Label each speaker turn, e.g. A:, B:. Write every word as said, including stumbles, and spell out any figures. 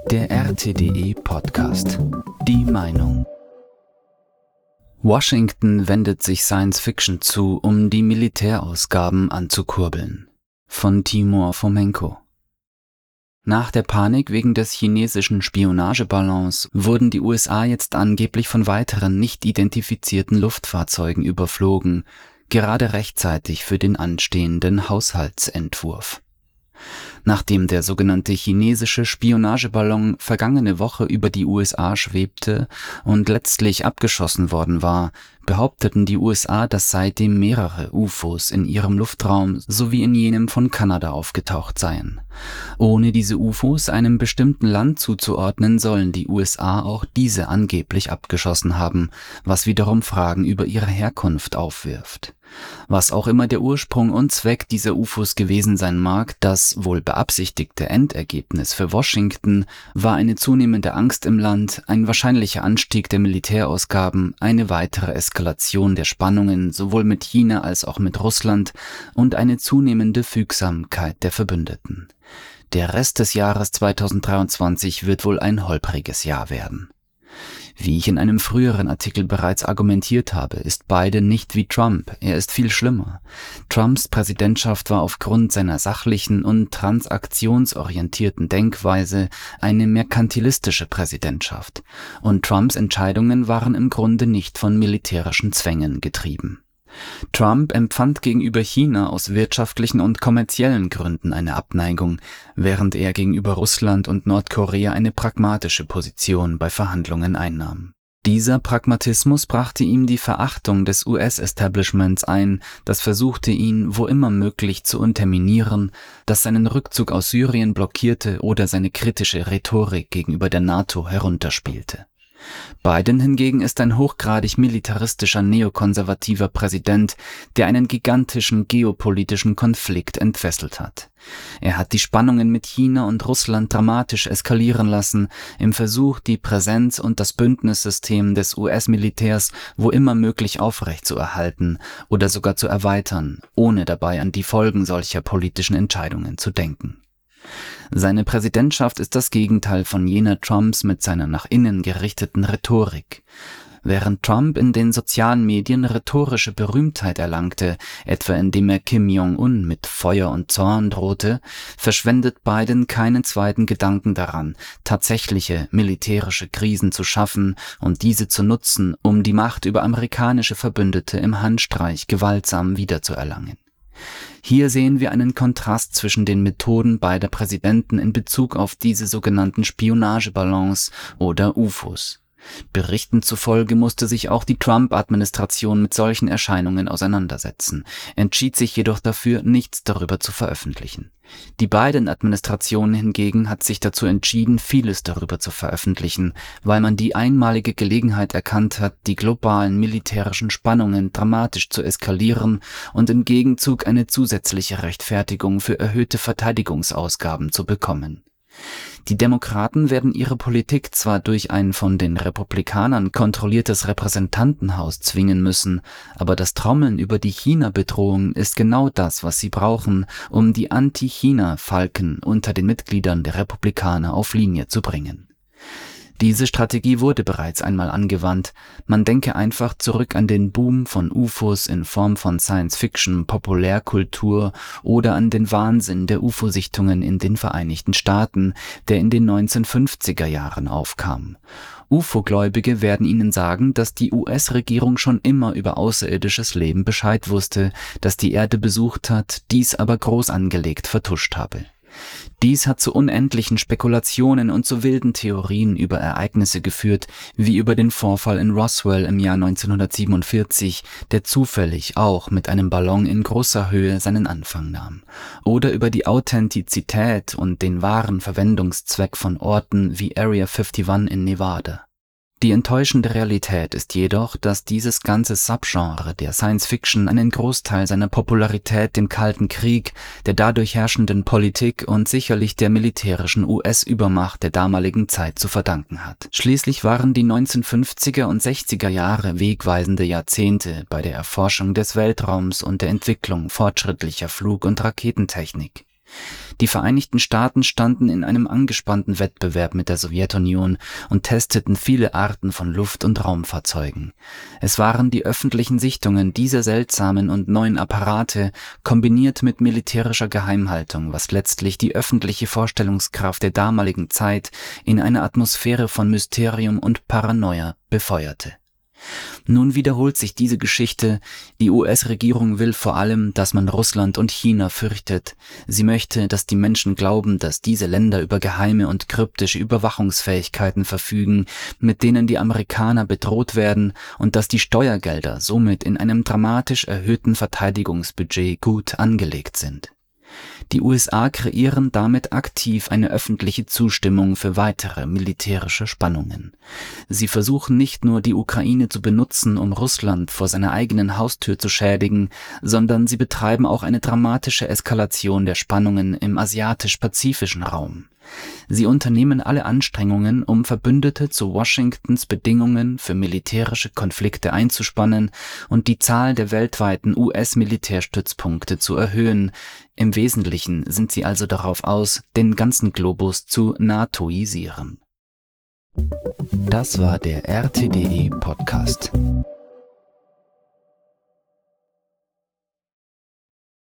A: Der R T D E-Podcast. Die Meinung. Washington wendet sich Science Fiction zu, um die Militärausgaben anzukurbeln. Von Timur Fomenko. Nach der Panik wegen des chinesischen Spionageballons wurden die U S A jetzt angeblich von weiteren nicht identifizierten Luftfahrzeugen überflogen, gerade rechtzeitig für den anstehenden Haushaltsentwurf. Nachdem der sogenannte chinesische Spionageballon vergangene Woche über die U S A schwebte und letztlich abgeschossen worden war, behaupteten die U S A, dass seitdem mehrere U F Os in ihrem Luftraum sowie in jenem von Kanada aufgetaucht seien. Ohne diese U F Os einem bestimmten Land zuzuordnen, sollen die U S A auch diese angeblich abgeschossen haben, was wiederum Fragen über ihre Herkunft aufwirft. Was auch immer der Ursprung und Zweck dieser U F Os gewesen sein mag, das wohl beabsichtigte Endergebnis für Washington war eine zunehmende Angst im Land, ein wahrscheinlicher Anstieg der Militärausgaben, eine weitere Eskalation der Spannungen sowohl mit China als auch mit Russland und eine zunehmende Fügsamkeit der Verbündeten. Der Rest des Jahres zweitausenddreiundzwanzig wird wohl ein holpriges Jahr werden. Wie ich in einem früheren Artikel bereits argumentiert habe, ist Biden nicht wie Trump, er ist viel schlimmer. Trumps Präsidentschaft war aufgrund seiner sachlichen und transaktionsorientierten Denkweise eine merkantilistische Präsidentschaft, und Trumps Entscheidungen waren im Grunde nicht von militärischen Zwängen getrieben. Trump empfand gegenüber China aus wirtschaftlichen und kommerziellen Gründen eine Abneigung, während er gegenüber Russland und Nordkorea eine pragmatische Position bei Verhandlungen einnahm. Dieser Pragmatismus brachte ihm die Verachtung des U S-Establishments ein, das versuchte, ihn wo immer möglich zu unterminieren, das seinen Rückzug aus Syrien blockierte oder seine kritische Rhetorik gegenüber der NATO herunterspielte. Biden hingegen ist ein hochgradig militaristischer neokonservativer Präsident, der einen gigantischen geopolitischen Konflikt entfesselt hat. Er hat die Spannungen mit China und Russland dramatisch eskalieren lassen, im Versuch, die Präsenz und das Bündnissystem des U S-Militärs wo immer möglich aufrechtzuerhalten oder sogar zu erweitern, ohne dabei an die Folgen solcher politischen Entscheidungen zu denken. Seine Präsidentschaft ist das Gegenteil von jener Trumps mit seiner nach innen gerichteten Rhetorik. Während Trump in den sozialen Medien rhetorische Berühmtheit erlangte, etwa indem er Kim Jong-un mit Feuer und Zorn drohte, verschwendet Biden keinen zweiten Gedanken daran, tatsächliche militärische Krisen zu schaffen und diese zu nutzen, um die Macht über amerikanische Verbündete im Handstreich gewaltsam wiederzuerlangen. Hier sehen wir einen Kontrast zwischen den Methoden beider Präsidenten in Bezug auf diese sogenannten Spionageballons oder U F Os. Berichten zufolge musste sich auch die Trump-Administration mit solchen Erscheinungen auseinandersetzen, entschied sich jedoch dafür, nichts darüber zu veröffentlichen. Die Biden-Administration hingegen hat sich dazu entschieden, vieles darüber zu veröffentlichen, weil man die einmalige Gelegenheit erkannt hat, die globalen militärischen Spannungen dramatisch zu eskalieren und im Gegenzug eine zusätzliche Rechtfertigung für erhöhte Verteidigungsausgaben zu bekommen. Die Demokraten werden ihre Politik zwar durch ein von den Republikanern kontrolliertes Repräsentantenhaus zwingen müssen, aber das Trommeln über die China-Bedrohung ist genau das, was sie brauchen, um die Anti-China-Falken unter den Mitgliedern der Republikaner auf Linie zu bringen. Diese Strategie wurde bereits einmal angewandt. Man denke einfach zurück an den Boom von U F Os in Form von Science-Fiction, Populärkultur oder an den Wahnsinn der U F O-Sichtungen in den Vereinigten Staaten, der in den neunzehnhundertfünfziger Jahren aufkam. U F O-Gläubige werden Ihnen sagen, dass die U S-Regierung schon immer über außerirdisches Leben Bescheid wusste, das die Erde besucht hat, dies aber groß angelegt vertuscht habe. Dies hat zu unendlichen Spekulationen und zu wilden Theorien über Ereignisse geführt, wie über den Vorfall in Roswell im Jahr neunzehnhundertsiebenundvierzig, der zufällig auch mit einem Ballon in großer Höhe seinen Anfang nahm, oder über die Authentizität und den wahren Verwendungszweck von Orten wie Area einundfünfzig in Nevada. Die enttäuschende Realität ist jedoch, dass dieses ganze Subgenre der Science-Fiction einen Großteil seiner Popularität dem Kalten Krieg, der dadurch herrschenden Politik und sicherlich der militärischen U S-Übermacht der damaligen Zeit zu verdanken hat. Schließlich waren die neunzehnhundertfünfziger und sechziger Jahre wegweisende Jahrzehnte bei der Erforschung des Weltraums und der Entwicklung fortschrittlicher Flug- und Raketentechnik. Die Vereinigten Staaten standen in einem angespannten Wettbewerb mit der Sowjetunion und testeten viele Arten von Luft- und Raumfahrzeugen. Es waren die öffentlichen Sichtungen dieser seltsamen und neuen Apparate kombiniert mit militärischer Geheimhaltung, was letztlich die öffentliche Vorstellungskraft der damaligen Zeit in eine Atmosphäre von Mysterium und Paranoia befeuerte. Nun wiederholt sich diese Geschichte. Die U S-Regierung will vor allem, dass man Russland und China fürchtet. Sie möchte, dass die Menschen glauben, dass diese Länder über geheime und kryptische Überwachungsfähigkeiten verfügen, mit denen die Amerikaner bedroht werden, und dass die Steuergelder somit in einem dramatisch erhöhten Verteidigungsbudget gut angelegt sind. Die U S A kreieren damit aktiv eine öffentliche Zustimmung für weitere militärische Spannungen. Sie versuchen nicht nur, die Ukraine zu benutzen, um Russland vor seiner eigenen Haustür zu schädigen, sondern sie betreiben auch eine dramatische Eskalation der Spannungen im asiatisch-pazifischen Raum. Sie unternehmen alle Anstrengungen, um Verbündete zu Washingtons Bedingungen für militärische Konflikte einzuspannen und die Zahl der weltweiten U S-Militärstützpunkte zu erhöhen. Im Wesentlichen sind sie also darauf aus, den ganzen Globus zu NATOisieren. Das war der R T D E Podcast.